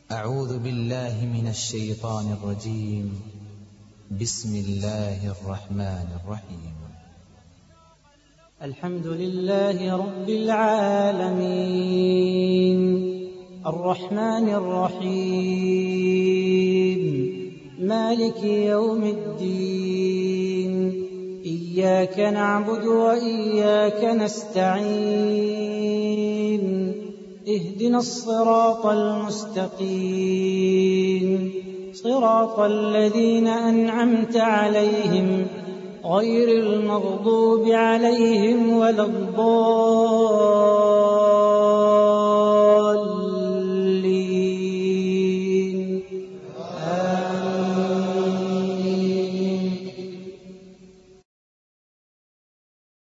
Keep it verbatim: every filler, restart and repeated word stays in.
أعوذ بالله من الشيطان الرجيم. بسم الله الرحمن الرحيم. الحمد لله رب العالمين، الرحمن الرحيم، مالك يوم الدين، إياك نعبد وإياك نستعين، اهدنا الصراط المستقيم، صراط الذين أنعمت عليهم غير المغضوب عليهم ولا الضالين.